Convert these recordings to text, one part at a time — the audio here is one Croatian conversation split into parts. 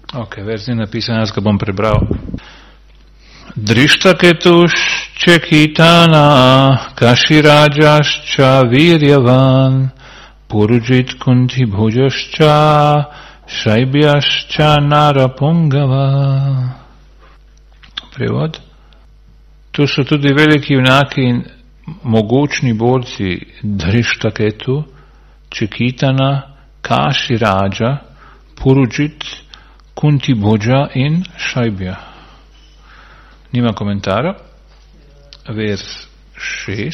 Ok, verzija napisana, jaz ga bom prebral. Drishtaketušče kitana, kashirajašča virjavan, purujit kunti bhujašča, šajbjašča narapungava. Prevod. Tu su tudi veliki junaki in mogočni borci Drishtaketu, Čekitana, Kashiraja, Purujit, Kunti Bhoja in Šajbja. Nima komentara. Vers 6.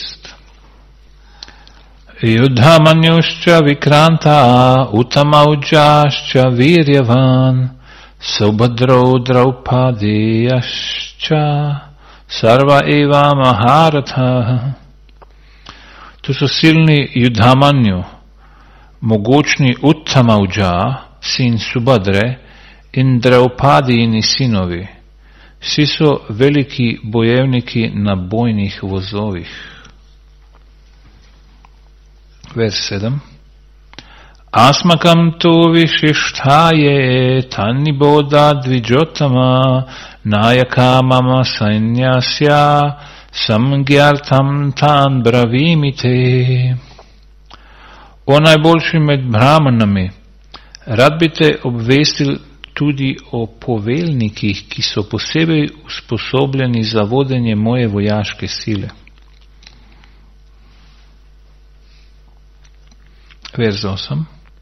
Yudhamanjušča vikranta, utamaujašča virjavan, Subhadro Draupadiyascha Sarva eva Maharatha. Tu su silni Yudhamanju, mogočni Uttamauja, sin Subhadre, in Draupadijini sinovi. Vsi su veliki bojevniki na bojnih vozovih. Vers 7. Asmakam tu vishištaje tanniboda dvijotama nayaka mama sainyasya samgyartam tan bravimite. O najboljši med brahmanami, rad bi te obvestil tudi o poveljnikih, ki so posebej usposobljeni za vodenje moje vojaške sile. Vers 8.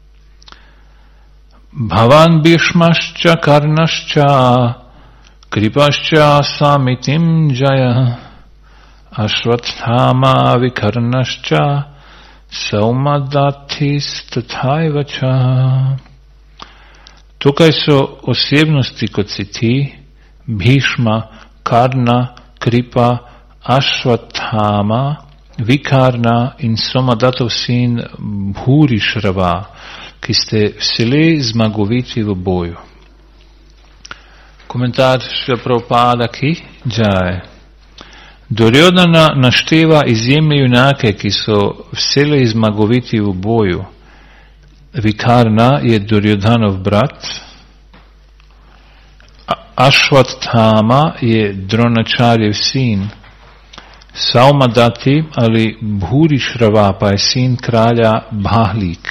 Bhavan Bhishmascha Karnascha Kripascha Samitim Jaya Ashvathama Vikarnascha Saumadatis Tathaivacha. Tukaj so osebnosti, kot si ti, Bhishma, Karna, Kripa, Ashvathama, Vikarna in Somadatov sin Bhurišrava, ki ste vselej zmagoviti v boju. Komentar Šrila Prabhupada ki Jai. Duryodhana našteva izjemne junake, ki so vselej zmagoviti v boju. Vikarna je Duryodhanov brat, Ashvathama je Dronačarjev sin, Saumadati ali Bhurišrava pa je sin kralja Bahlik.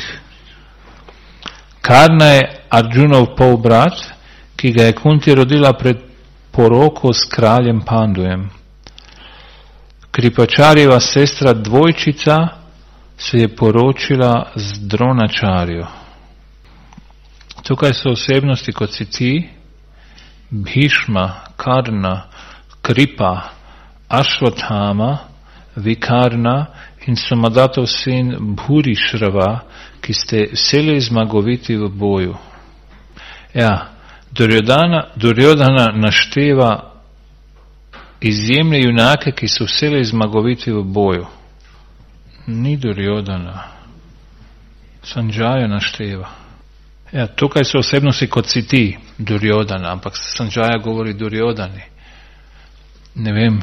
Karna je Arjunov polbrat, ki ga je Kunti rodila pred poroko s kraljem Pandujem. Kripačarjeva sestra dvojčica se je poročila z Dronačarjo. Tukaj so osebnosti, kot si ti, Bhishma, Karna, Kripa, Ashvathama, Vikarna in Somadatov sin Bhurišrava, ki ste vselej zmagoviti v boju. Ja, Duryodhana našteva izjemne junake, ki so vselej zmagoviti v boju. Ni Duryodhana. Sanjaya našteva. Ja, tukaj so osebnosti, kot si ti, Duryodhana, ampak Sanjaya govori Duryodhani. Ne vem.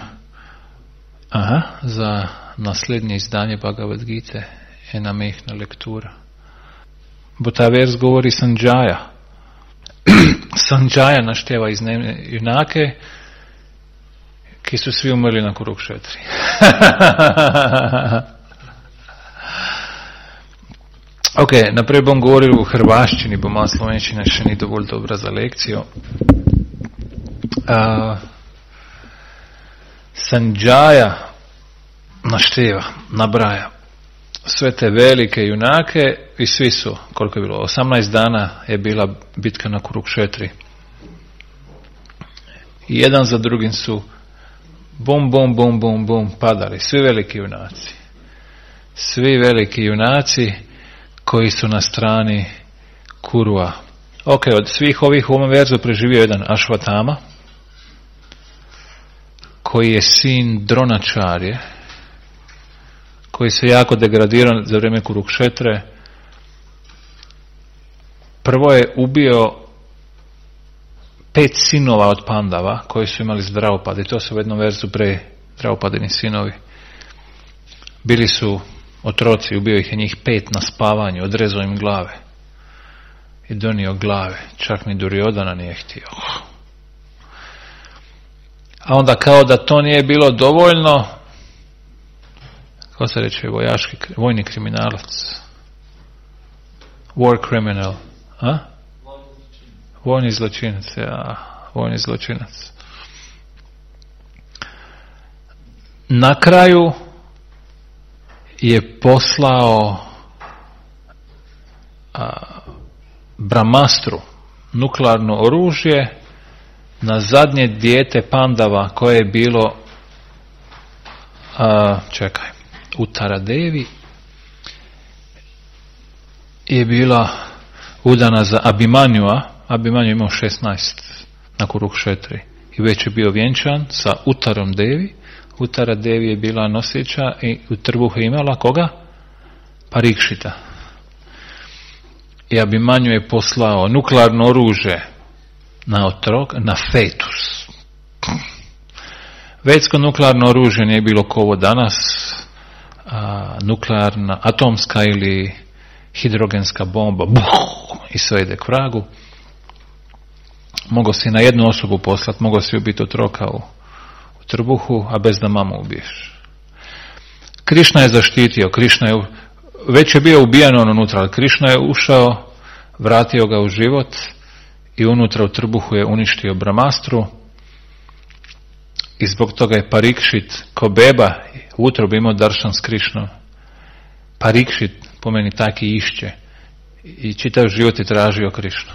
Za naslednje izdanje Bhagavad Gite, ena mehna lektura. Bo ta vers govori Sanjaya. Sanjaya našteva izjemne junake, ki so svi umrli na Kurukšetri. Ok, naprej bom govoril v hrvaščini, bo malo slovenščina še ni dovolj dobra za lekcijo. Sanjaya našteva, nabraja sve te velike junake i svi su, koliko je bilo, 18 dana je bila bitka na Kurukšetri. Jedan za drugim su bum, bum, bum, bum, bum padali, svi veliki junaci. Svi veliki junaci koji su na strani Kurua. Ok, od svih ovih u ovom verzu preživio jedan Ashvathama, koji je sin Dronačarje, koji se jako degradirao za vrijeme Kurukšetre. Prvo je ubio 5 sinova od Pandava, koji su imali s Draupadi. To su u jednom verzu pre Draupadini sinovi. Bili su otroci, ubio ih je njih 5 na spavanju, odrezao im glave. i donio glave. Čak ni Duryodhana nije htio. A onda kao da to nije bilo dovoljno, kako se reče, vojni kriminalac. War criminal. A? Vojni zločinac. Ja, vojni zločinac. Na kraju je poslao Brahmastru, nuklearno oružje, na zadnje dijete Pandava koje je bilo Uttara Devi, je bila udana za Abhimanjua. Abhimanju je imao 16 na Kurukšetri i već je bio vjenčan sa Uttarom Devi. Uttara Devi je bila nosića i u trbuhu je imala koga? Parikšita. I Abhimanju je poslao nuklearno oružje na otrok, na fetus. Vedsko nuklearno oružje nije bilo kao ovo danas, nuklearna, atomska ili hidrogenska bomba, i sve ide k vragu. Mogao si na jednu osobu poslati, mogao si ubiti otroka u trbuhu, a bez da mamu ubiješ. Krišna je zaštitio, već je bio ubijan on unutra, ali Krišna je ušao, vratio ga u život i unutra u trbuhu je uništio Brahmastru i zbog toga je Parikšit ko beba u utrobi imao daršan s Krišnom. Parikšit po meni taki išće i čitav život je tražio Krišnu.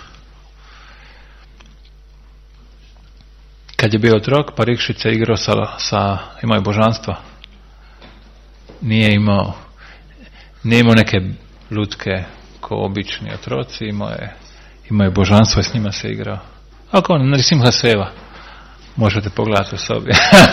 Kad je bio otrok, Parikšit se igrao imao je božanstva. Nije imao neke lutke ko obični otroci, imao je božanstvo i s njima se igrao. Ako on, Nrisimha Seva, možete pogledati u sobi.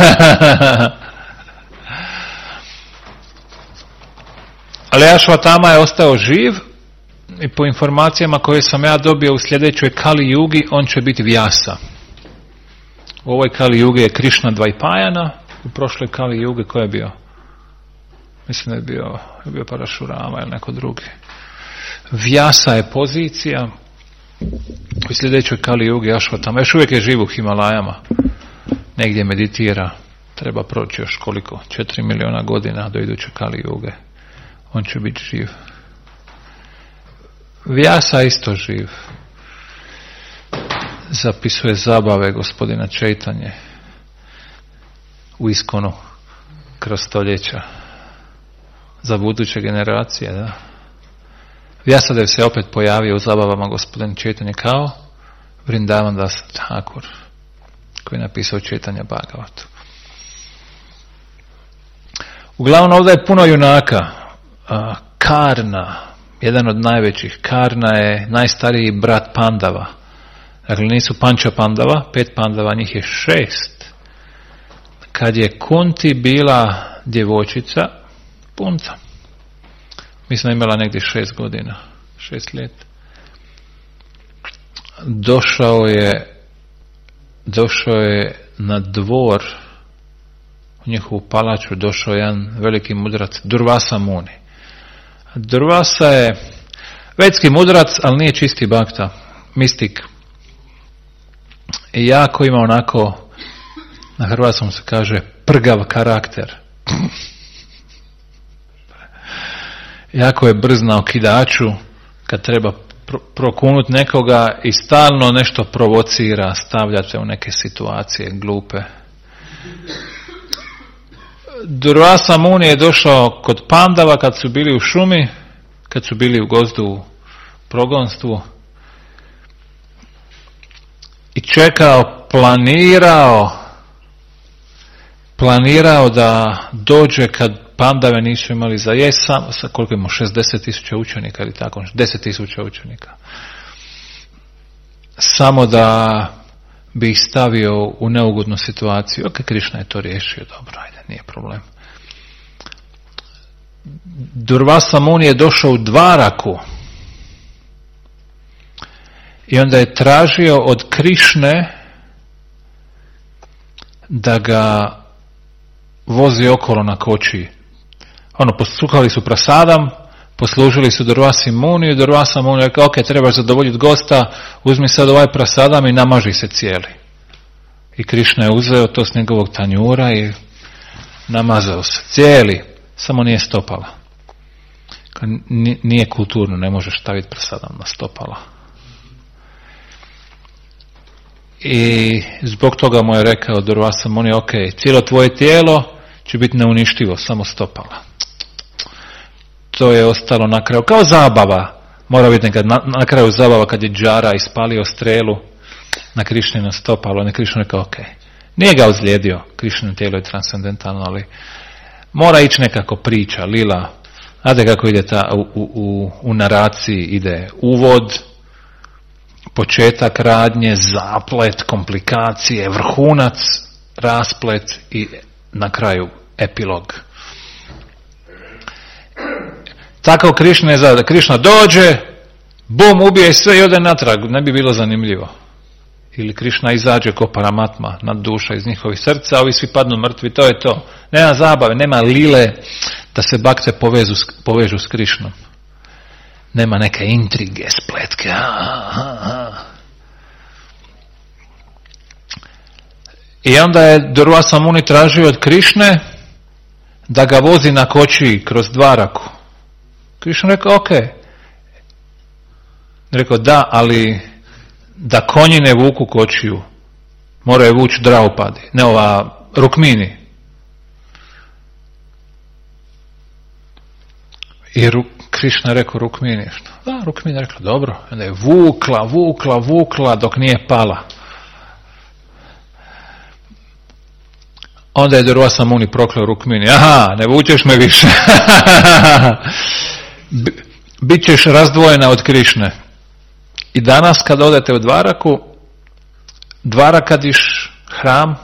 Ali Ashvatthama je ostao živ i po informacijama koje sam ja dobio u sljedećoj Kali Jugi, on će biti Vyasa. U ovoj Kali Jugi je Krishna Dvaipayana, u prošloj Kali Jugi ko je bio? Mislim da je bio Parashurama ili neko drugi. Vyasa je pozicija. U sljedećoj Kali Jugi Ashvatthama još uvijek je živ u Himalajama. Negdje meditira. Treba proći još koliko? 4 miliona godina do iduće Kali Juge. On će biti živ. Vyasa isto živ. Zapisuje zabave gospodina Čejtanje u Iskonu kroz stoljeća. Za buduće generacije, da. Vyasadev se opet pojavio u zabavama gospodina Čejtanje kao Vrindavan Das Thakur, koji je napisao Čejtanja Bhagavatu. Uglavnom ovdje je puno junaka. Karna, jedan od najvećih. Karna je najstariji brat Pandava. Dakle, nisu Panča Pandava, 5 Pandava, njih je 6. Kad je Kunti bila djevojčica, punca, mislim da je imala negdje 6 godina, 6 let, došao je na dvor, u njihovu palaču došao jedan veliki mudrac, Durvasa Muni. Durvasa je vedski mudrac, ali nije čisti bhakta, mistik. I jako ima onako, na hrvatskom se kaže, prgav karakter. Jako je brz na okidaču, kad treba prokunut nekoga i stalno nešto provocira, stavljate u neke situacije glupe. Durvasa Muni je došao kod Pandava kad su bili u šumi, kad su bili u gozdu u progonstvu i čekao, planirao da dođe kad Pandave nisu imali za jest, sa koliko imamo, 60,000 učenika ili tako, 10,000 učenika. Samo da bi ih stavio u neugodnu situaciju. Ok, Krišna je to riješio, dobro, ajde, nije problem. Durvasa Muni je došao u Dvaraku i onda je tražio od Krišne da ga vozi okolo na kočiji. Posukali su prasadam, poslužili su Durvasi Muni i Durvasa Muni rekao, ok, trebaš zadovoljiti gosta, uzmi sad ovaj prasadam i namaži se cijeli. I Krišna je uzeo to s njegovog tanjura i namazao se cijeli, samo nije stopala. Nije kulturno, ne možeš staviti prasadam na stopala. I zbog toga mu je rekao Durvasa Muni, ok, cijelo tvoje tijelo će biti neuništivo, samo stopala. To je ostalo na kraju, kao zabava, mora biti nekad na kraju zabava kad je Džara ispalio strelu na Krišnino stopalo, ne Krišna rekao, ok, nije ga ozlijedio, Krišnino tijelo je transcendentalno, ali mora ići nekako priča, lila, znate kako ide u naraciji, ide uvod, početak radnje, zaplet, komplikacije, vrhunac, rasplet i na kraju epilog. Tako Krišna dođe, bum, ubije sve i ode natrag, ne bi bilo zanimljivo. Ili Krišna izađe ko Paramatma, nad duša iz njihovih srca, ovi svi padnu mrtvi, to je to. Nema zabave, nema lile da se bakte povežu s Krišnom. Nema neke intrige, spletke. I onda je Durvasa Muni tražio od Krišne da ga vozi na kočiji kroz Dvaraku. Krišna rekao, ok. Rekao, da, ali da konji ne vuku kočiju. Moraju vući Draupadi, ne ova Rukmini. I Krišna je rekao Rukmini. Da, Rukmini je rekla, dobro. Onda je vukla dok nije pala. Onda je Durvasa Muni prokleo Rukmini. Aha, ne vučeš me više. Bićeš razdvojena od Krišne. I danas kad odete u Dvaraku, Dvarakadiš, hram,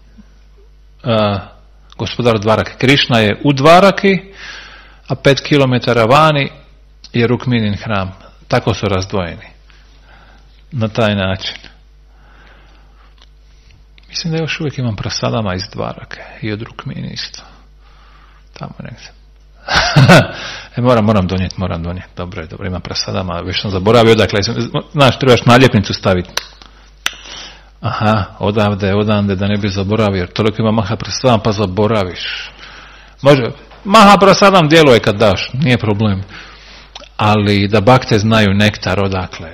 gospodar Dvarake, Krišna je u Dvaraki, a 5 km vani je Rukminin hram. Tako su razdvojeni. Na taj način. Mislim da još uvijek imam prasadama iz Dvarake i od Rukmini isto. Tamo negdje. Moram donijeti. Dobro, imam prasadama, već sam zaboravio odakle. Znaš, trebaš naljepnicu staviti. Aha, odavde, da ne bi zaboravio, jer toliko ima maha prasadama pa zaboraviš. Može, maha prasadam djeluje kad daš, nije problem. Ali da bakte znaju nektar odakle.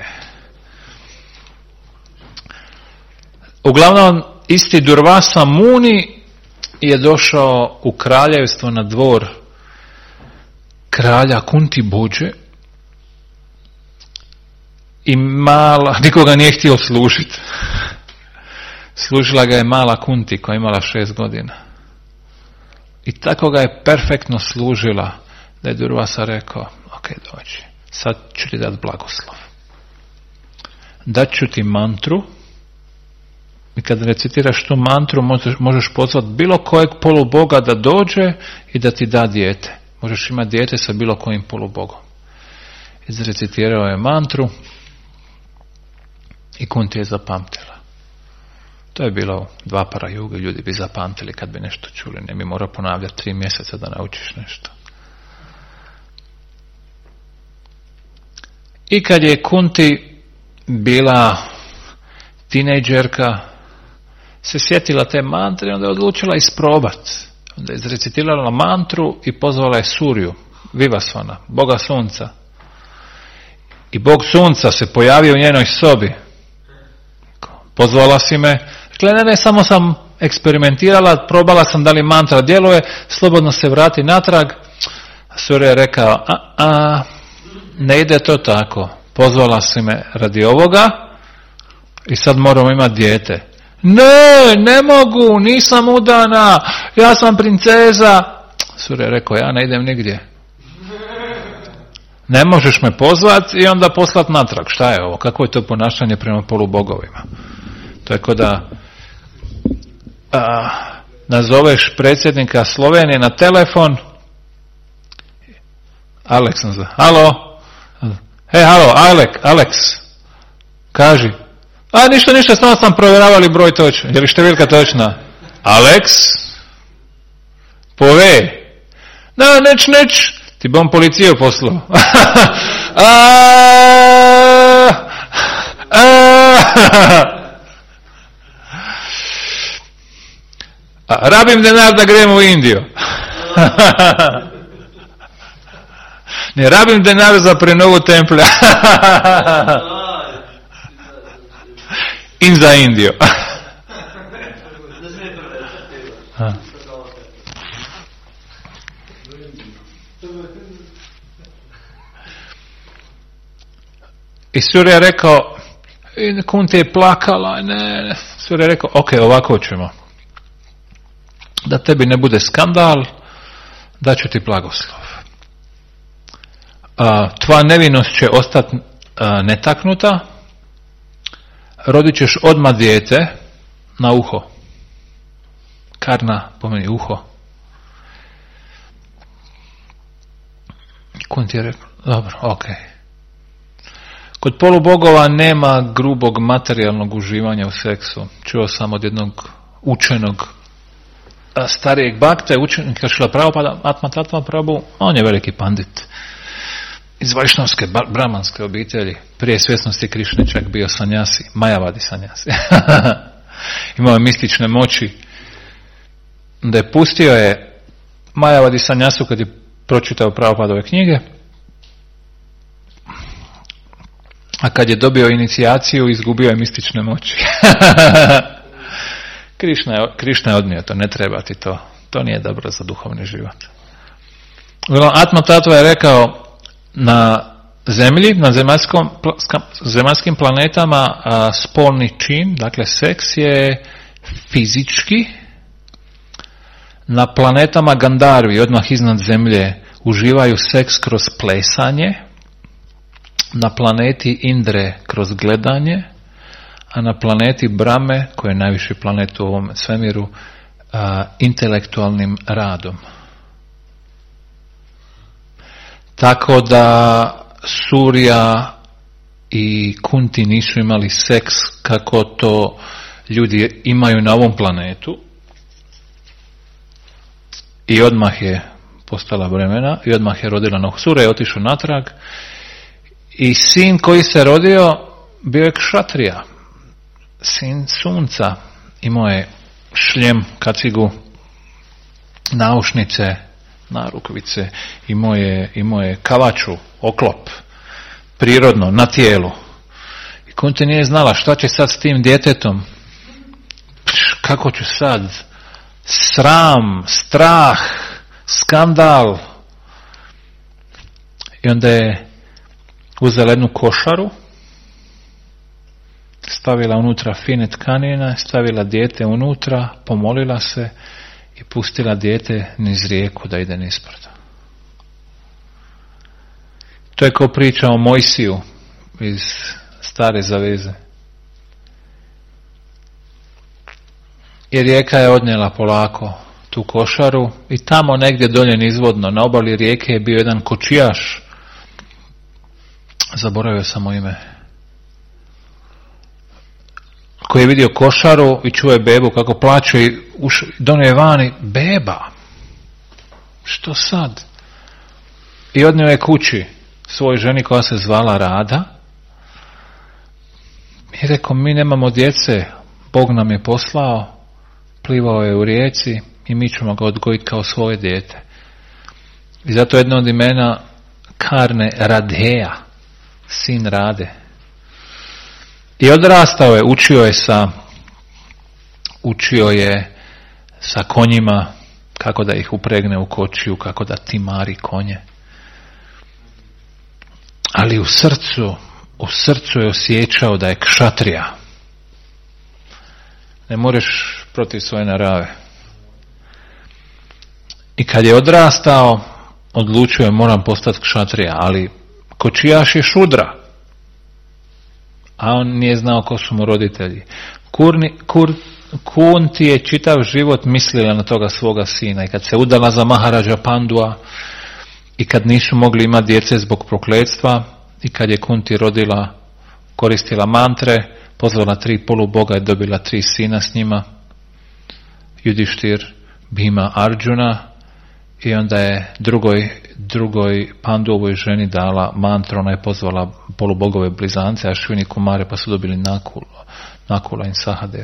Uglavnom, isti Durvasa Muni je došao u kraljevstvo na dvor kralja Kunti Bođe i nikoga nije htio služiti. Služila ga je mala Kunti koja je imala 6 godina. I tako ga je perfektno služila da je Durvasa rekao, ok, dođi, sad ću ti dati blagoslov. Dat ću ti mantru i kad recitiraš tu mantru možeš pozvati bilo kojeg poluboga da dođe i da ti da dijete. Možeš imati dijete sa bilo kojim polubogom. Izrecitirao je mantru i Kunti je zapamtila. To je bilo 2 para juge, ljudi bi zapamtili kad bi nešto čuli. Ne bi morao ponavljati 3 mjeseca da naučiš nešto. I kad je Kunti bila tinejdžerka, se sjetila te mantre, onda je odlučila isprobati. Onda je izrecitirala mantru i pozvala je Surju, Vivasvana, Boga sunca. I Bog sunca se pojavio u njenoj sobi. Pozvala si me. Rekla, ne, samo sam eksperimentirala, probala sam da li mantra djeluje, slobodno se vrati natrag. A Surja je rekao, ne ide to tako. Pozvala si me radi ovoga i sad moramo imati dijete. Ne mogu, nisam udana, ja sam princeza. Surja je rekao, ja ne idem nigdje. Ne možeš me pozvati i onda poslati natrag. Šta je ovo? Kako je to ponašanje prema polubogovima? To je kao da nazoveš predsjednika Slovenije na telefon. Aleksandar, halo? Halo, Alex, kaži. Ništa, samo sam provjeravali broj točan. Je li številka točna? Alex? Pove. Neč, Ti bi on policiju poslao. Rabim denar da gremo u Indiju. Ne rabim denar za prenovu templja. In za Indiju. I Surya je rekao, Kunti je plakala, ne. Surya je rekao, ok, ovako ćemo. Da tebi ne bude skandal, da ću ti blagoslov. Tvoja nevinost će ostati netaknuta, rodit ćeš odmah dijete na uho. Karna pomeni uho. Kunti je rekao, dobro, ok. Kod polubogova nema grubog materijalnog uživanja u seksu. Čuo sam od jednog učenog starijeg bakte, učenika Šrila Prabhupada, Atma Tattva Prabhu, on je veliki pandit. Iz vajšnavske, brahmanske obitelji, prije svjesnosti Krišne čak bio sanjasi, Majavadi sanjasi. Imao je mistične moći. Da je pustio je Majavadi sanjasu kad je pročitao Prabhupadove knjige, a kad je dobio inicijaciju, izgubio je mistične moći. Krišna je odnio to, ne treba ti to. To nije dobro za duhovni život. Atma Tattva je rekao, na zemlji, na zemaljskim planetama spolni čin, dakle seks je fizički. Na planetama Gandarvi, odmah iznad zemlje, uživaju seks kroz plesanje. Na planeti Indre kroz gledanje, a na planeti Brahme, koji je najviši planet u ovom svemiru, intelektualnim radom. Tako da Surya i Kunti nisu imali seks kako to ljudi imaju na ovom planetu, i odmah je postala bremena i odmah je rodila Noh. Surya je otišao natrag i sin koji se rodio bio je kšatrija, sin sunca. Imao je šljem, kacigu, naušnice, narukvice, imao je kavaču, oklop, prirodno, na tijelu. I Kunti nije znala šta će sad s tim djetetom. Kako ću sad? Sram, strah, skandal. I onda je uzela jednu košaru, stavila unutra fine tkanine, stavila dijete unutra, pomolila se i pustila dijete niz rijeku da ide nispred. To je kao priča o Mojsiju iz Stare zaveze. I rijeka je odnijela polako tu košaru i tamo negdje dolje nizvodno, na obali rijeke je bio jedan kočijaš, zaboravio sam mu ime, koji je vidio košaru i čuje bebu kako plače i donio je vani, beba, što sad? I odnio je kući svoj ženi koja se zvala Rada i rekao, mi nemamo djece, Bog nam je poslao, plivao je u rijeci i mi ćemo ga odgojiti kao svoje dijete. I zato jedno od imena Karne Radheja, sin Rade. I odrastao je, učio je sa konjima kako da ih upregne u kočiju, kako da timari konje. Ali u srcu je osjećao da je kšatrija. Ne možeš protiv svoje narave. I kad je odrastao, odlučio je, moram postati kšatrija, ali kočijaš je šudra. A on nije znao ko su mu roditelji. Kunti je čitav život mislila na toga svoga sina. I kad se udala za Maharaja Pandua, i kad nisu mogli imati djece zbog prokletstva, i kad je Kunti rodila, koristila mantre, pozvala 3 poluboga i dobila 3 sina s njima, Judištir, Bhima, Arjuna, i onda je drugoj Pandovoj ženi dala mantru, ona je pozvala polubogove blizance, Ašvini Kumare, pa su dobili Nakula i Sahadev.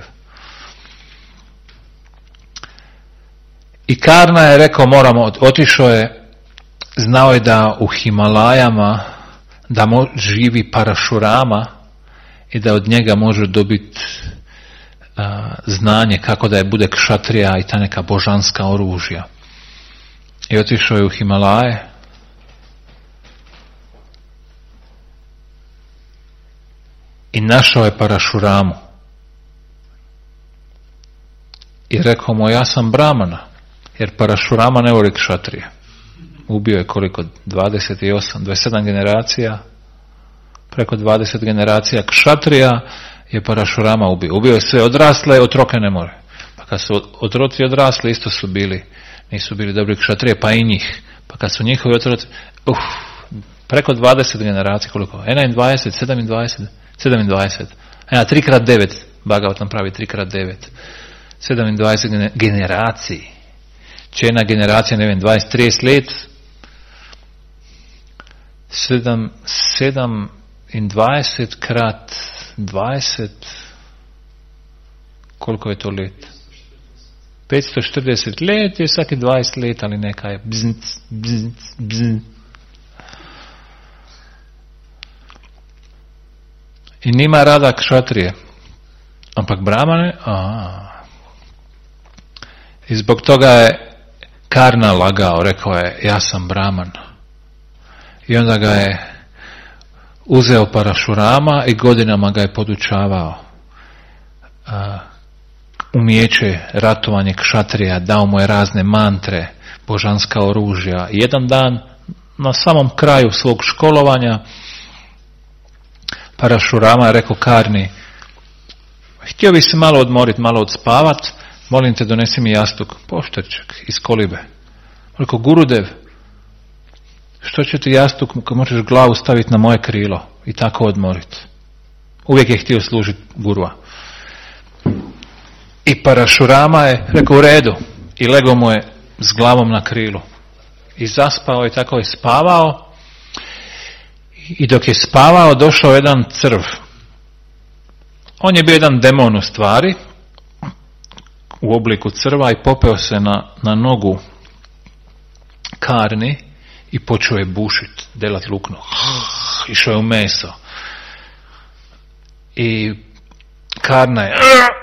I Karna je rekao moramo, otišao je, znao je da u Himalajama da živi Parašurama i da od njega može dobiti znanje kako da je bude kšatrija i ta neka božanska oružja. I otišao je u Himalaje i našao je Parašuramu i rekao mu ja sam Brahmana, jer Parašurama ne voli kšatrije. Ubio je koliko? 27 generacija, preko 20 generacija kšatrija je Parašurama ubio. Ubio je sve odrasle, otroke ne more. Pa kad su otroci odrasli, isto su bili, nisu bili dobri kšatrije, pa i njih. Pa kad su njihovi otroci, preko 20 generacija, koliko? 21, 27. 3x9, Bhagavatam pravi 3x9. 27 generaciji. Čena generacija, ne vem, 20-30 let, 7 in 20 krat 20, koliko je to let? 540 let je svaki 20 let ali nekaj. Bzn. I nima rada kšatrije, ampak Brahmane, i zbog toga je Karna lagao, rekao je ja sam Brahman. I onda ga je uzeo Parašurama i godinama ga je podučavao umijeće ratovanje kšatrija, dao mu je razne mantre, božanska oružja. I jedan dan na samom kraju svog školovanja Parašurama je rekao Karni, htio bi se malo odmoriti, malo odspavat, molim te donesi mi jastuk, pošterčak iz kolibe. Rekao, Gurudev, što će ti jastuk kad možeš glavu staviti na moje krilo i tako odmoriti? Uvijek je htio služiti Gurua. I Parašurama je rekao u redu i legao mu je s glavom na krilu. I zaspao i tako je spavao. I dok je spavao došao jedan crv. On je bio jedan demon u stvari, u obliku crva i popeo se na nogu Karni i počeo je bušiti, delat lukno. Išao je u meso. I Karna je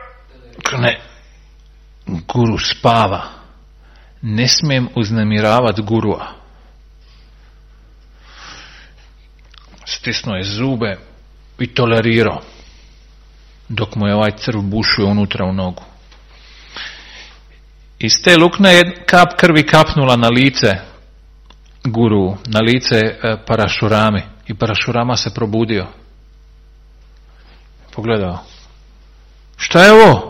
Guru spava. Ne smijem uznemiravati Gurua. Stisnuo je zube i tolerirao dok mu je ovaj crv bušio unutra u nogu. Iz te lukne je kap krvi kapnula na lice Guru, na lice Parašurami. I Parašurama se probudio. Pogledao. Šta je ovo?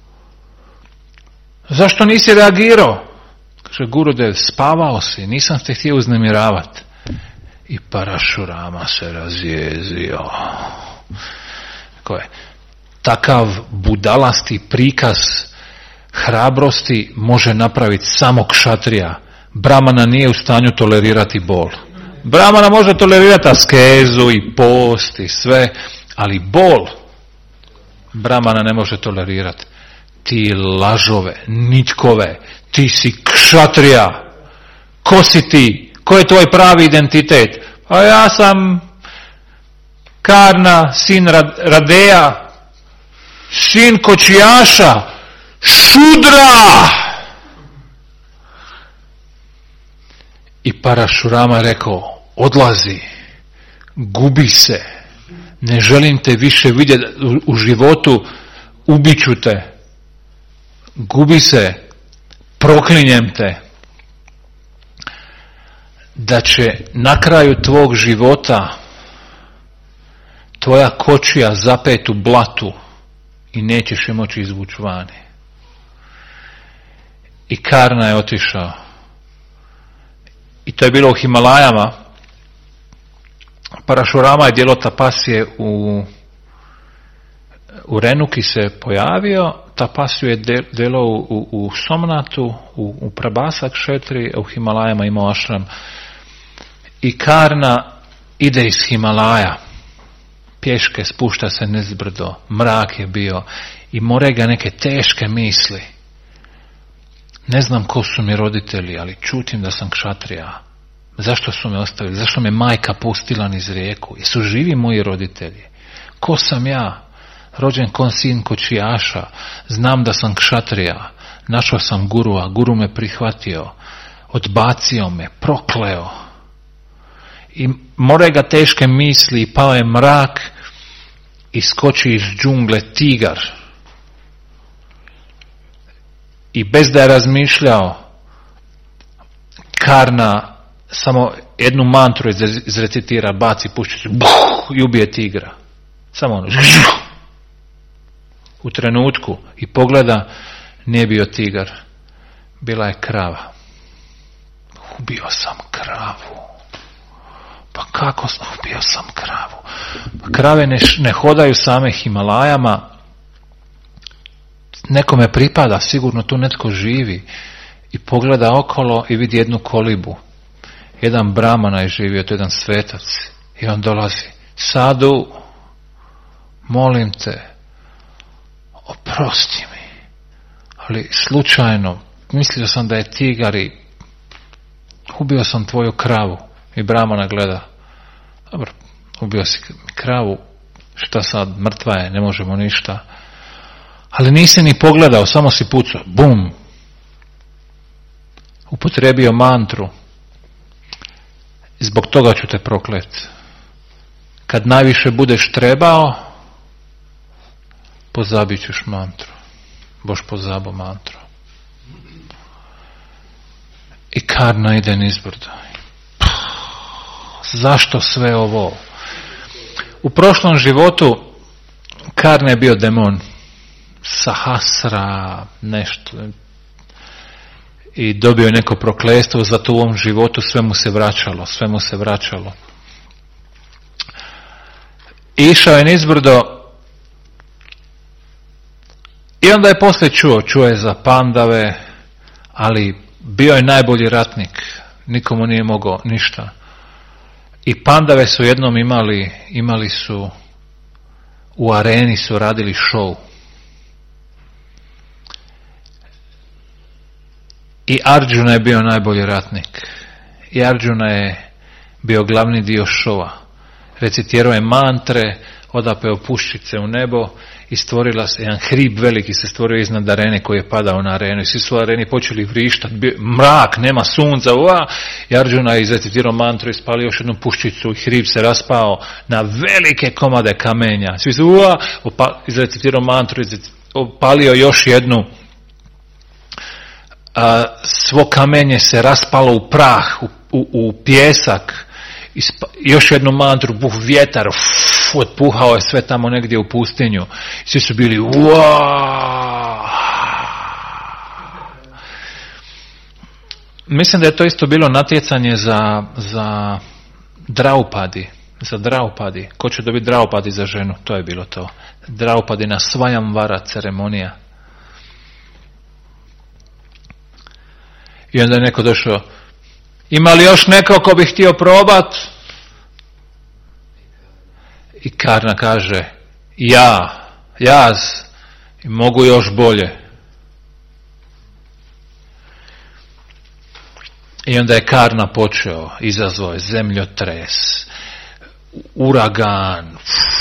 Zašto nisi reagirao? Kaže, Gurudev, spavao si, nisam te htio uznemiravati. I Parašurama se razjezio. Takav budalasti prikaz hrabrosti može napraviti samo kšatrija. Brahmana nije u stanju tolerirati bol. Brahmana može tolerirati askezu i post i sve, ali bol Brahmana ne može tolerirati. Ti lažove, nitkove, ti si kšatrija. Ko si ti? Ko je tvoj pravi identitet? A ja sam Karna, sin Radeja, sin kočijaša, šudra. I Parašurama rekao, odlazi, gubi se, ne želim te više vidjeti u životu, ubiću te, gubi se, proklinjem te. Da će na kraju tvog života tvoja kočija zapet u blatu i nećeš je moći izvući vani. I Karna je otišao. I to je bilo u Himalajama. Parašurama je djelo tapasije u Renuki se pojavio. Tapasiju je djelo u Somnatu, u Prabhasa Kšetri, u Himalajama imao ašram. I Karna ide iz Himalaja, pješke, spušta se nizbrdo, mrak je bio i more ga neke teške misli. Ne znam ko su mi roditelji, ali čutim da sam kšatrija. Zašto su me ostavili? Zašto me majka pustila niz rijeku? Jesu živi moji roditelji? Ko sam ja? Rođen kon sin kočijaša. Znam da sam kšatrija. Našao sam gurua, guru me prihvatio. Odbacio me, prokleo. I more ga teške misli i pao je mrak i skoči iz džungle tigar. I bez da je razmišljao, Karna samo jednu mantru izrecitira, baci puščicu i ubije tigra. Samo ono. U trenutku i pogleda, nije bio tigar, bila je krava. Ubio sam kravu. Pa kako ubio sam kravu? Pa krave ne hodaju same Himalajama. Nekome pripada, sigurno tu netko živi. I pogleda okolo i vidi jednu kolibu. Jedan bramana je živio, to je jedan svetac. I on dolazi. Sadu, molim te, oprosti mi. Ali slučajno, mislio sam da je tigar i ubio sam tvoju kravu. I bramana gleda. Dobro, ubio si kravu, šta sad, mrtva je, ne možemo ništa. Ali nisi ni pogledao, samo si pucao. Bum! Upotrijebio mantru. Zbog toga ću te proklet. Kad najviše budeš trebao, pozabit ćeš mantru. Boš pozabo mantru. I Karna ide nizbrdo. Zašto sve ovo? U prošlom životu Karna je bio demon. Sahasra, nešto. I dobio je neko prokletstvo, zato u ovom životu sve mu se vraćalo. Išao je nizbrdo i onda je poslije čuo je za pandave, ali bio je najbolji ratnik, nikomu nije mogao ništa. I pandave su jednom imali su u areni su radili show. I Arjuna je bio najbolji ratnik. I Arjuna je bio glavni dio šova. Recitirao je mantre, odapeo puščice u nebo i stvorila se jedan hrib veliki se stvorio iznad arene koji je padao na arenu. I svi su u areni počeli vrištati, mrak, nema sunca, i Arjuna je izrecitirao mantru i spalio još jednu puščicu i hrib se raspao na velike komade kamenja. Svi su izrecitirao mantru, opalio još jednu. Svo kamenje se raspalo u prah, u pjesak, još jednu mantru, vjetar, otpuhao je sve tamo negdje u pustinju. Svi su bili Mislim da je to isto bilo natjecanje za Draupadi. Za Draupadi. Ko će dobiti Draupadi za ženu? To je bilo to. Draupadi na Svajamvara ceremonija. I onda je neko došao, ima li još neko ko bi htio probat? I Karna kaže, jaz, i mogu još bolje. I onda je Karna počeo, izazvao je zemljotres, uragan.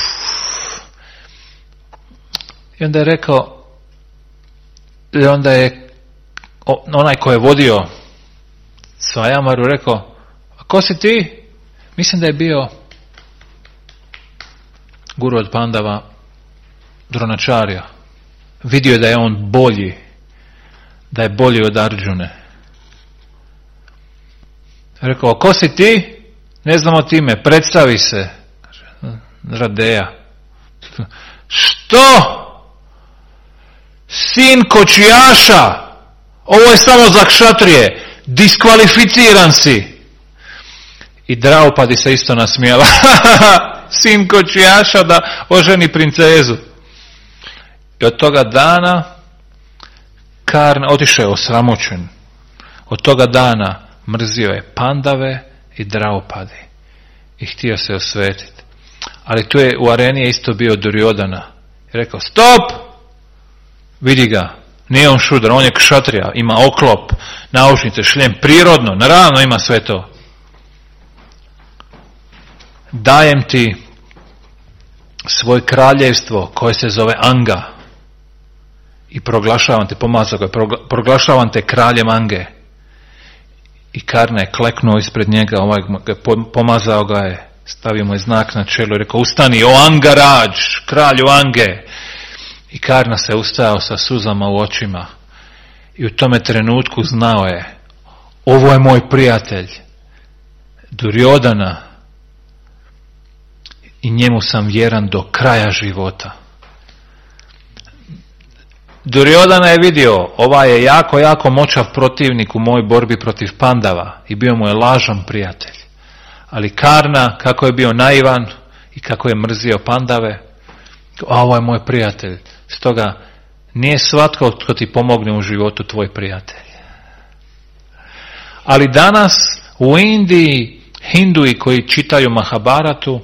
I onda je rekao, i onda je onaj ko je vodio Svajamaru rekao, a ko si ti? Mislim da je bio guru od pandava Dronačarja. Vidio je da je on bolji, da je bolji od Arjune. Rekao, a ko si ti? Ne znamo time, predstavi se. Radeja. Što? Sin kočijaša? Ovo je samo za kšatrije. Diskvalificiran si. I Draupadi se isto nasmijala. Sin kočijaša da oženi princezu. I od toga dana Karna otišao je osramoćen. Od toga dana mrzio je pandave i Draupadi i htio se osvetiti. Ali tu je u areni isto bio Duryodhana i rekao stop! Vidi ga, nije on šudar, on je kšatrija, ima oklop, naušnice, šljem, prirodno, naravno ima sve to. Dajem ti svoje kraljevstvo koje se zove Anga i proglašavam te, pomazao ga, proglašavam te kraljem Ange. I Karna je kleknuo ispred njega, pomazao ga je, stavio mu je znak na čelo i rekao ustani, o Angarađ, kralju Ange. I Karna se ustajao sa suzama u očima i u tome trenutku znao je, ovo je moj prijatelj Duryodhana i njemu sam vjeran do kraja života. Duryodhana je vidio, ovaj je jako, jako moćav protivnik u mojoj borbi protiv Pandava i bio mu je lažan prijatelj. Ali Karna, kako je bio naivan i kako je mrzio Pandave, ovo je moj prijatelj. Stoga nije svatko tko ti pomogne u životu tvoj prijatelj. Ali danas u Indiji Hindui koji čitaju Mahabharatu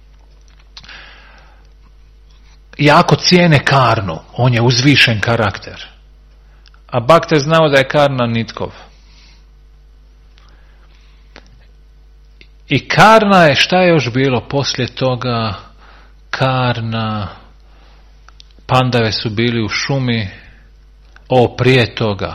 jako cijene Karnu, on je uzvišen karakter. A Bhakte znao da je Karna nitkov. I Karna je, šta je još bilo poslije toga? Karna, Pandave su bili u šumi, prije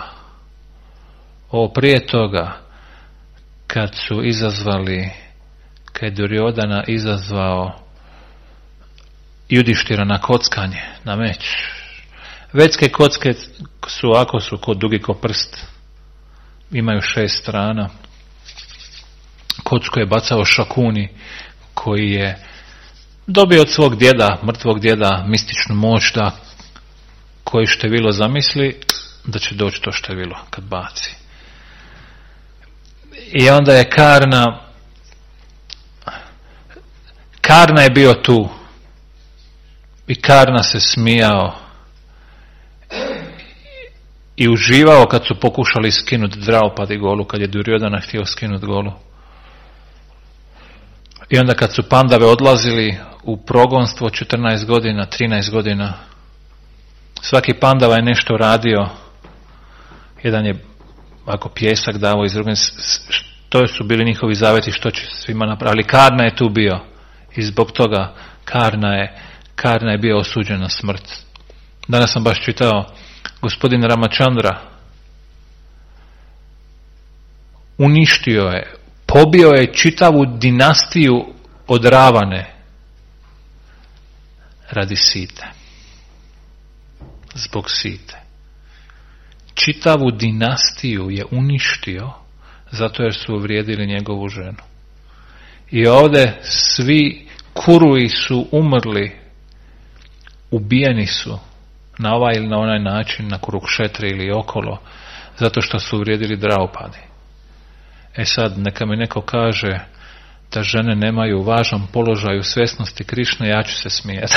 toga, kad su izazvali, kad je Duryodhana izazvao Judištira na kockanje, na meč. Vetske kocke su, ako su kod dugi ko prst, imaju 6 strana. Kocku je bacao Šakuni, koji je dobio od svog djeda, mrtvog djeda, mističnu moć da koji število zamisli, da će doći to število kad baci. I onda je Karna je bio tu. I Karna se smijao i uživao kad su pokušali skinuti Draupadi golu, kad je Duryodhana htio skinuti golu. I onda kad su Pandave odlazili u progonstvo 14 godina, 13 godina, svaki Pandava je nešto radio. Jedan je ako pjesak davo iz druge, to su bili njihovi zaveti što će svima napraviti. Ali Karna je tu bio i zbog toga Karna je bio osuđen na smrt. Danas sam baš čitao, gospodin Ramachandra uništio je, pobio je čitavu dinastiju od Ravane radi Site. Zbog Site. Čitavu dinastiju je uništio zato jer su uvrijedili njegovu ženu. I ovdje svi Kurui su umrli, ubijeni su na ovaj ili na onaj način, na Kurukšetri ili okolo, zato što su uvrijedili Draupadi. Sad, neka mi neko kaže da žene nemaju važan položaj u svjesnosti Krišne, ja ću se smijeti.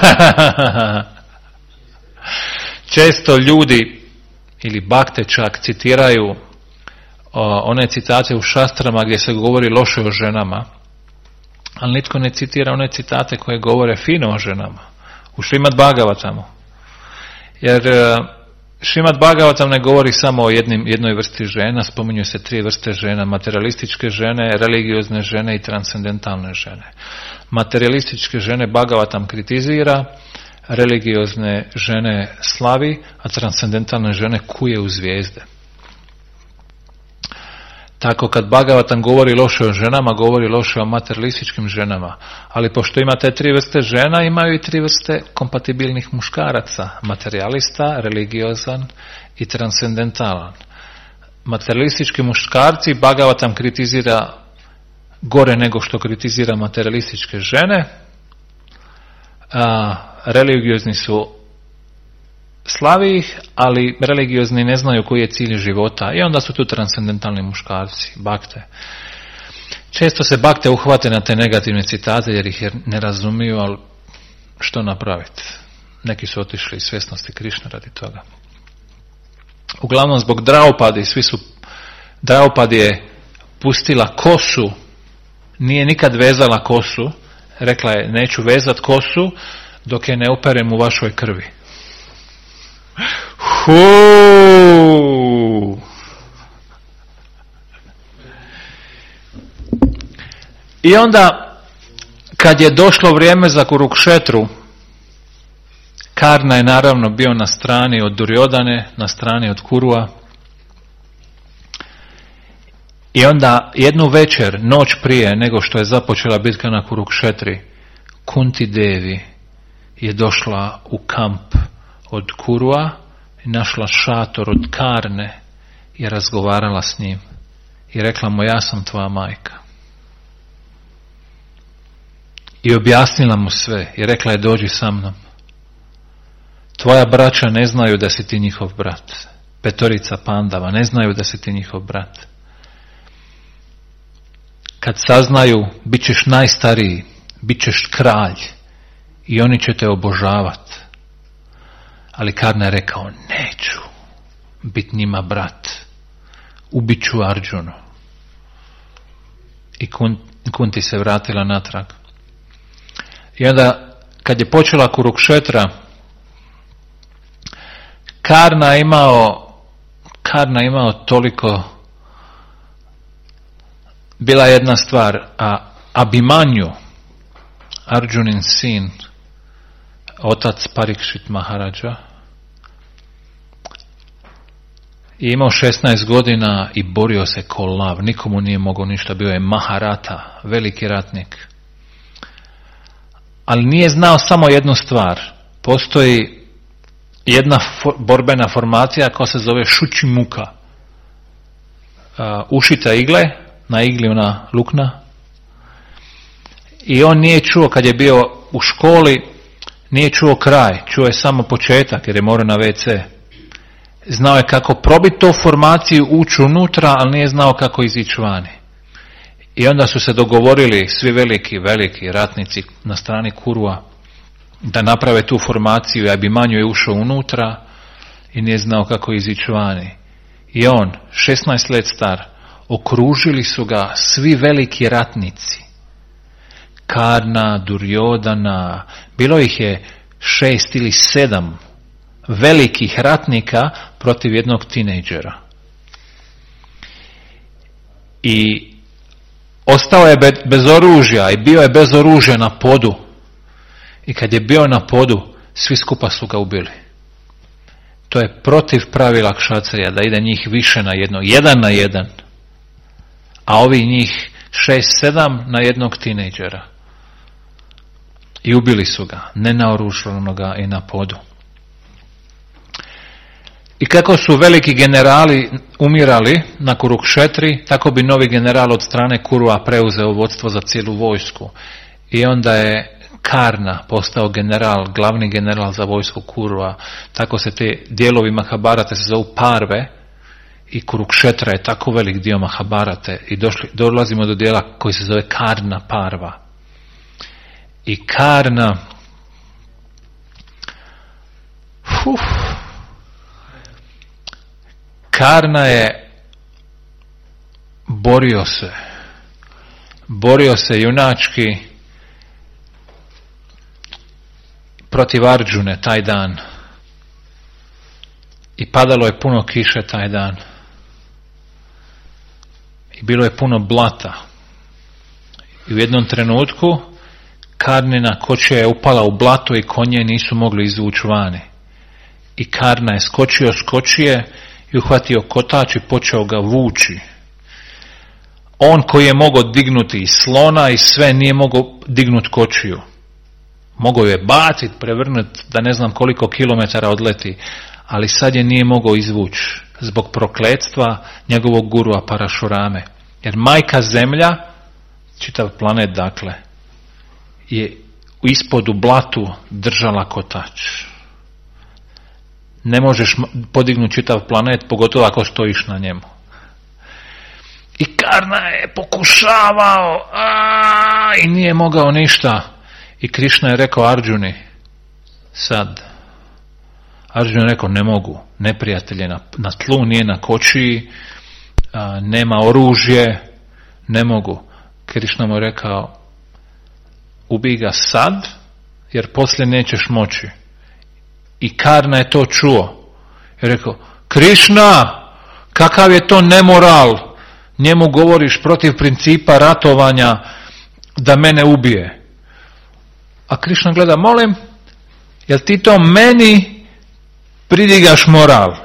Često ljudi ili bakte čak citiraju one citate u šastrama gdje se govori loše o ženama, ali nitko ne citira one citate koje govore fino o ženama. U Šrimad Bhagavatamu. Jer Šrimad Bhagavatam ne govori samo o jednoj vrsti žena, spominju se 3 vrste žena, materialističke žene, religiozne žene i transcendentalne žene. Materialističke žene Bhagavatam kritizira, religiozne žene slavi, a transcendentalne žene kuje u zvijezde. Tako kad Bhagavatam govori loše o ženama, govori loše o materialističkim ženama. Ali pošto ima te 3 vrste žena, imaju i 3 vrste kompatibilnih muškaraca. Materialista, religiozan i transcendentalan. Materialistički muškarci Bhagavatam kritizira gore nego što kritizira materialističke žene. Religiozni su slavi ih, ali religiozni ne znaju koji je cilj života i onda su tu transcendentalni muškarci, bakte. Često se bakte uhvate na te negativne citate jer ih ne razumiju, ali što napraviti? Neki su otišli iz svjesnosti Krišne radi toga. Uglavnom zbog Draupadi, Draupadi je pustila kosu nije nikad vezala kosu. Rekla je, neću vezat kosu dok je ne operem u vašoj krvi. I onda, kad je došlo vrijeme za Kurukšetru, Karna je naravno bio na strani od Duryodhane, na strani od Kurua. I onda jednu večer, noć prije nego što je započela bitka na Kurukšetri, Kunti Devi je došla u kamp od Kurua i našla šator od Karne i razgovarala s njim. I rekla mu, ja sam tvoja majka. I objasnila mu sve i rekla je, dođi sa mnom. Tvoja braća ne znaju da si ti njihov brat. 5 Pandava ne znaju da si ti njihov brat. Kad saznaju, bit ćeš najstariji, bit ćeš kralj i oni će te obožavati. Ali Karna je rekao, neću bit njima brat, ubit ću Arjunu. I Kunti se vratila natrag. I onda, kad je počela Kurukšetra, Karna imao toliko. Bila jedna stvar, a Abhimanyu, Arjunin sin, otac Parikšit Maharaja, je imao 16 godina i borio se ko lav, nikomu nije mogao ništa, bio je Maharata, veliki ratnik. Ali nije znao samo jednu stvar, postoji jedna borbena formacija koja se zove Šučimuka. Ušita igle, na igli ona lukna. I on nije čuo, kad je bio u školi, nije čuo kraj, čuo je samo početak jer je morao na WC. Znao je kako probiti tu formaciju, ući unutra, ali nije znao kako izići vani. I onda su se dogovorili svi veliki ratnici na strani Kurua da naprave tu formaciju, i Abhimanyu je ušao unutra i nije znao kako izići vani. I on, 16 let star, okružili su ga svi veliki ratnici. Karna, Duryodhana, bilo ih je 6 ili 7 velikih ratnika protiv jednog tinejdžera. I ostao je bez oružja i bio je bez oružja na podu. I kad je bio na podu, svi skupa su ga ubili. To je protiv pravila kšatrija, da ide njih više na jedno, 1 na 1. A ovi njih 6-7 na jednog tinejdžera. I ubili su ga, nenaoružanoga i na podu. I kako su veliki generali umirali na Kurukšetri, tako bi novi general od strane Kurua preuzeo vodstvo za cijelu vojsku. I onda je Karna postao general, glavni general za vojsku Kurua. Tako se te dijelovi Mahabharate se zovu parve i Kurukšetra je tako velik dio Mahabharate i dolazimo do dijela koji se zove Karna parva. I Karna je borio se junački protiv Arjune taj dan. I padalo je puno kiše taj dan. I bilo je puno blata. I u jednom trenutku Karnina kočija je upala u blato i konje nisu mogli izvući vani. I Karna je skočio i uhvatio kotač i počeo ga vući. On koji je mogao dignuti i slona i sve, nije mogao dignuti kočiju. Mogao je baciti, prevrnuti da ne znam koliko kilometara odleti, ali sad je nije mogao izvući zbog prokletstva njegovog gurua Parašurame. Jer majka zemlja, čitav planet dakle, je ispod u blatu držala kotač. Ne možeš podignuti čitav planet, pogotovo ako stojiš na njemu. I Karna je pokušavao i nije mogao ništa. I Krišna je rekao Arjuni, sad. Arjun je rekao, ne mogu, neprijatelj je na tlu, nije na kočiji, nema oružje, ne mogu. Krišna mu je rekao, ubij ga sad, jer poslije nećeš moći. I Karna je to čuo. I rekao, Krišna, kakav je to nemoral, njemu govoriš protiv principa ratovanja da mene ubije. A Krišna gleda, molim, jel ti to meni pridigaš moral?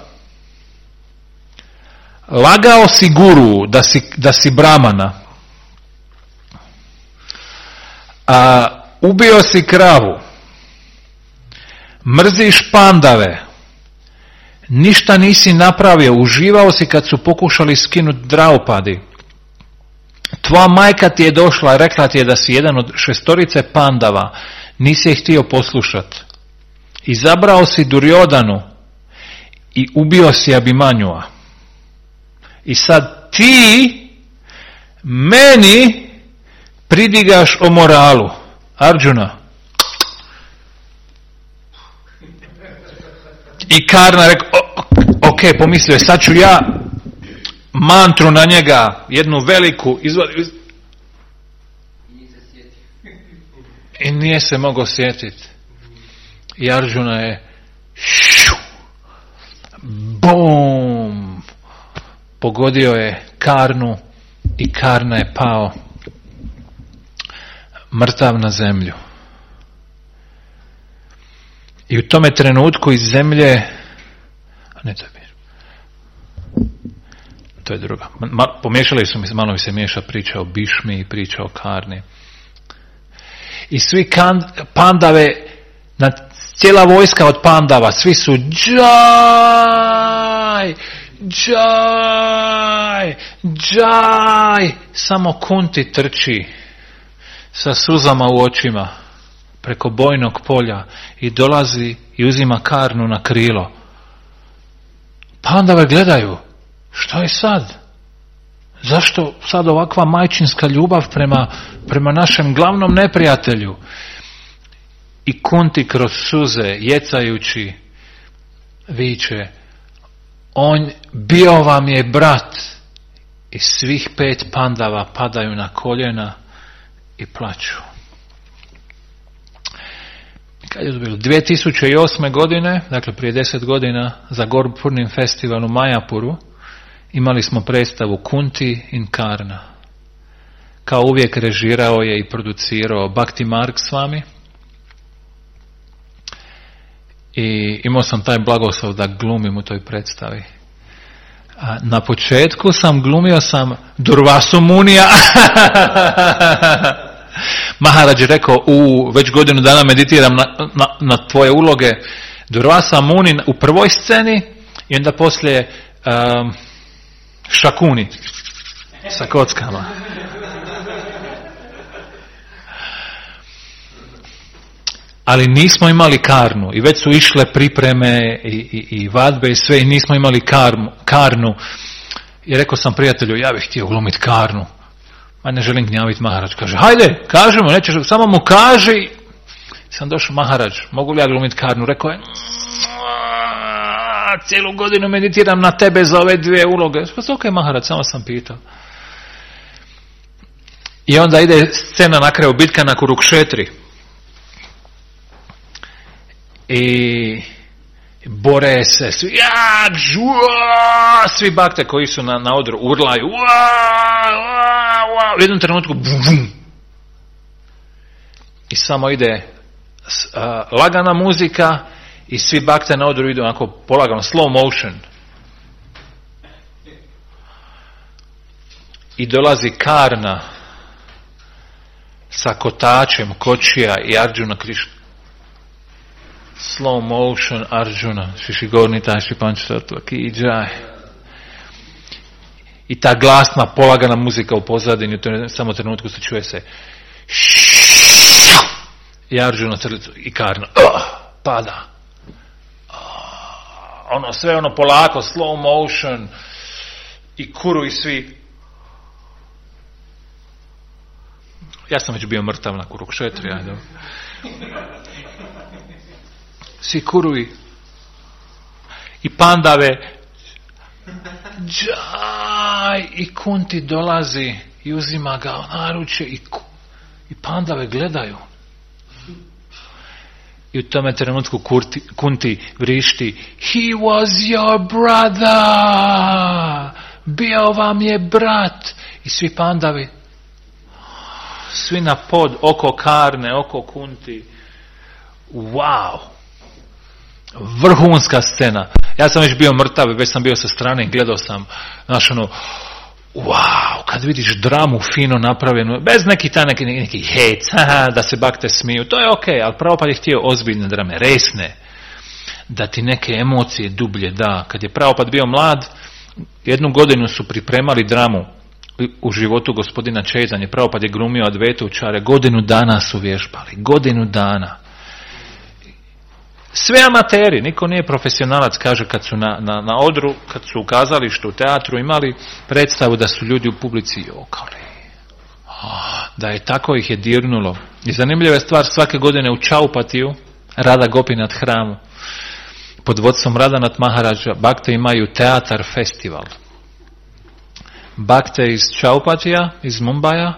Lagao si guru da si brahmana. Ubio si kravu. Mrziš pandave. Ništa nisi napravio. Uživao si kad su pokušali skinuti Draupadi. Tvoja majka ti je došla i rekla ti je da si jedan od 6 pandava. Nisi je htio poslušat. Izabrao si Duryodhanu i ubio si Abhimanjua. I sad ti meni pridigaš o moralu. Arjuna. I Karna rekao, ok, pomislio je, sad ću ja mantru na njega, jednu veliku, i nije se mogao sjetiti. I Arjuna je bum, pogodio je Karnu i Karna je pao mrtav na zemlju. I u tome trenutku iz zemlje, to je druga. Pomiješali su mi, malo mi se miješa priča o Bhišmi i priča o Karni. I svi pandave, cijela vojska od pandava, svi su džaj, džaj, džaj. Samo Kunti trči sa suzama u očima preko bojnog polja i dolazi i uzima Karnu na krilo. Pandave gledaju, što je sad? Zašto sad ovakva majčinska ljubav prema našem glavnom neprijatelju? I Kunti kroz suze, jecajući, viče, on bio vam je brat. I svih 5 pandava padaju na koljena i plaću. Kad je to bilo? 2008. godine, dakle prije 10 godina, za Gorpurnim festival u Majapuru, imali smo predstavu Kunti in Karna. Kao uvijek režirao je i producirao Bhakti Marg Swami. I imao sam taj blagoslov da glumim u toj predstavi. Na početku glumio sam Durvasu Munija. Maharaj je rekao, već godinu dana meditiram na tvoje uloge. Durvasa Muni u prvoj sceni i onda poslije Šakuni sa kockama. Ali nismo imali Karnu i već su išle pripreme i vadbe i sve i nismo imali Karnu. I rekao sam prijatelju, ja bih htio glumiti Karnu. A ne želim gnjaviti Maharaj. Kaže, hajde, kažemo, nećeš, samo mu kaži. Sam došao, Maharaj, mogu li ja glumiti Karnu? Rekao je, cijelu godinu meditiram na tebe za ove 2 uloge. Pa ok, Maharaj, samo sam pitao. I onda ide scena na kraju, bitka na Kurukšetri. I bore se svi, svi bakte koji su na odru urlaju, u jednom trenutku bum. I samo ide lagana muzika i svi bakte na odru idu onako polagano, slow motion. I dolazi Karna sa kotačem kočija i Arjuna Krišna. Slow motion Arjuna, Šišigornita, Šipančtatva, ki džaj. I ta glasna, polagana muzika u pozadini, u samo trenutku se čuje se i Arjuna i Karna pada. Sve ono polako, slow motion i Kuru i svi. Ja sam već bio mrtav na Kurukšetri, ajde. Svi Kuruji i pandave džaj i Kunti dolazi i uzima ga u naručje i pandave gledaju. I u tome trenutku Kunti vrišti: He was your brother! Bio vam je brat! I svi pandavi, svi na pod, oko Karne, oko Kunti. Wow! Vrhunska scena. Ja sam već bio mrtav, već sam bio sa strane i gledao sam, znaš ono, wow, kad vidiš dramu fino napravljenu, bez neki hec, da se bakte smiju, to je okej, ali Prabhupada je htio ozbiljne drame, resne, da ti neke emocije dublje da. Kad je Prabhupada bio mlad, 1 godinu su pripremali dramu u životu gospodina Chaitanje. Prabhupada je glumio Advaitu učare, 1 godinu dana su vježbali, 1 godinu dana. Sve amateri, niko nije profesionalac, kaže kad su na odru, kad su u kazalištu, u teatru imali predstavu da su ljudi u publici jokali. Da je tako ih je dirnulo. I zanimljiva je stvar, svake godine u Čaupatiju, Rada Gopinath hramu, pod vodstvom Radhanath Maharaja, Bhakte imaju teatar festival. Bhakte iz Čaupatija, iz Mumbaja,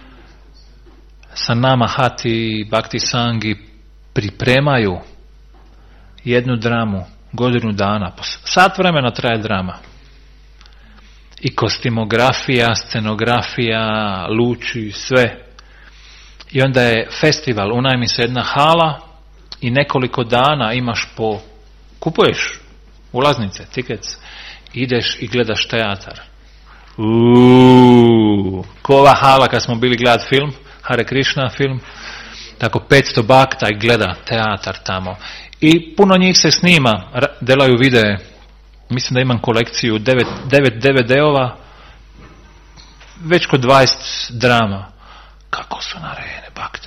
sa nama Hati i Bhakti Sangi pripremaju jednu dramu, 1 godinu dana, sat vremena traje drama. I kostimografija, scenografija, luči, sve. I onda je festival, unajmi se jedna hala i nekoliko dana imaš kupuješ ulaznice, tickets, ideš i gledaš teatar. Ko ova hala kad smo bili gledat film, Hare Krishna film, tako 500 bakta i gleda teatar tamo. I puno njih se snima, delaju videe. Mislim da imam kolekciju 9 DVD-ova, već kod 20 drama. Kako su narejene bakte.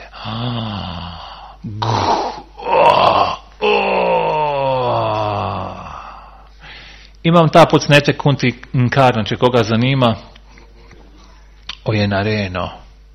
Imam ta pucnete Kunti Karna, če koga zanima, je narejeno.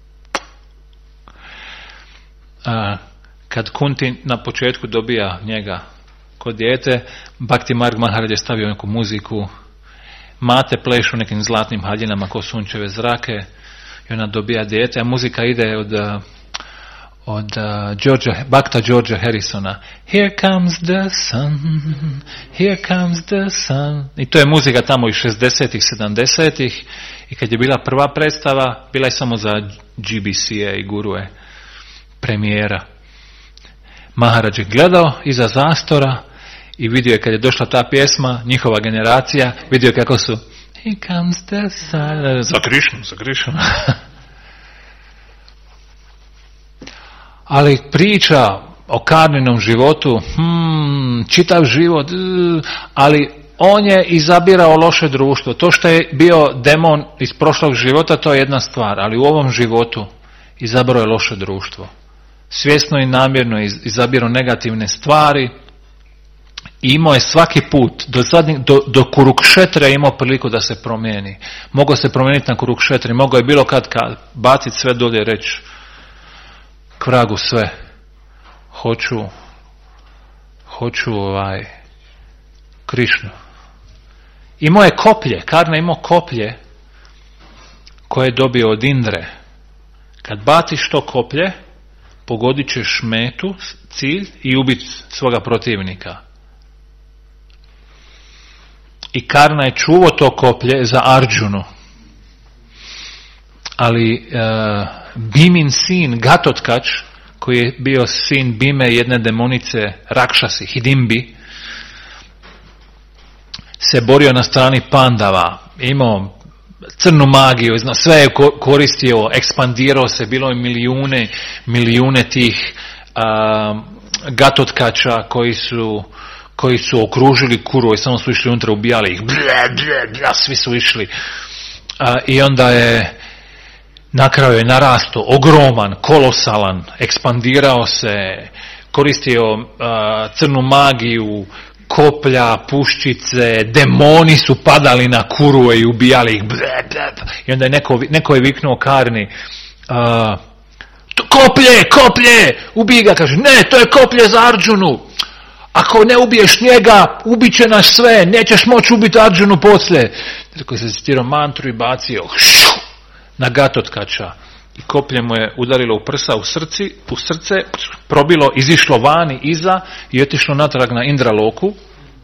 Kad Kunti na početku dobija njega kod dijete, Bhakti Marg Maharaj je stavio neku muziku, mate plešu nekim zlatnim haljinama ko sunčeve zrake i ona dobija dijete, a muzika ide od Bhakta Georgea Harrisona. Here comes the sun, here comes the sun. I to je muzika tamo iz 60-ih, 70-ih i kad je bila prva predstava, bila je samo za GBC-e i gurue, premijera. Maharaj je gledao iza zastora i vidio je kad je došla ta pjesma, njihova generacija, vidio kako su Here comes the sun. Za Krišnu. Ali priča o Karninom životu, čitav život, ali on je izabirao loše društvo. To što je bio demon iz prošlog života, to je jedna stvar, ali u ovom životu izabrao je loše društvo. Svjesno i namjerno izabirao negativne stvari i imao je svaki put do Kurukšetra je imao priliku da se promijeni. Mogao se promijeniti na Kurukšetri, mogao je bilo kad baciti sve dolje, reći k vragu sve, hoću Krišnu. Imao je koplje, Karna imao koplje koje je dobio od Indre. Kad baciš to koplje, pogodit ćeš metu, cilj i ubiti svoga protivnika. I Karna je čuvao to koplje za Arjunu. Ali Bimin sin Gatotkač, koji je bio sin Bime, jedne demonice Rakšasi, Hidimbi, se borio na strani Pandava, imao crnu magiju, sve je koristio, ekspandirao se, bilo je milijune tih Gatotkača koji su okružili Kuru i samo su išli unutra, ubijali ih, svi su išli. I onda je na kraju je narastao, ogroman, kolosalan, ekspandirao se, koristio crnu magiju, koplja, puščice, demoni su padali na Kuru i ubijali ih. I onda je neko je viknuo Karni, koplje, ubij ga, kaže, ne, to je koplje za Arjunu. Ako ne ubiješ njega, ubit će nas sve, nećeš moći ubiti Arjunu poslije. Tako se citirao mantru i bacio na Gatotkača i koplje mu je udarilo u prsa, u srce, probilo, izišlo vani iza i otišlo natrag na Indraloku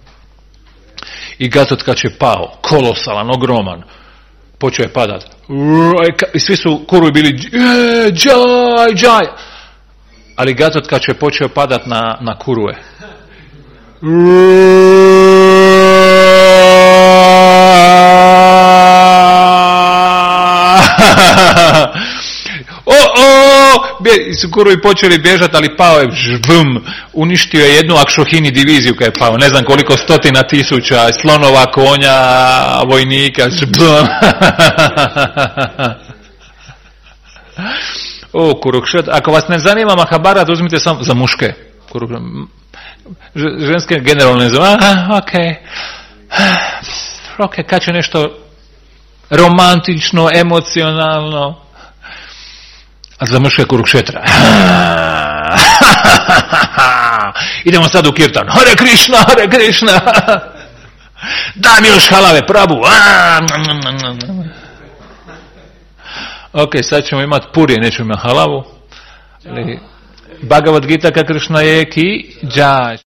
i Gatotkač je pao, kolosalan, ogroman, počeo je padat i svi su kuruji bili džaj, ali Gatotkač je počeo padat na kuruje. Su kurovi počeli bježati, ali pao je žvm, uništio je jednu Akšohini diviziju kad je pao, ne znam koliko 100,000 slonova, konja, vojnika, žvm. Kurukšet, ako vas ne zanima Mahabharat, uzmite samo za muške. Ženske generalno ne znam, ok, kad će nešto romantično, emocionalno, a za muške Kurukšetra. Idemo sad u kirtan. Hare Krishna, Hare Krishna. Daj mi još halave, Prabhu. Ok, sad ćemo imati purije, nećemo imati halavu. Bhagavad Gita ka Krishna je ki jai.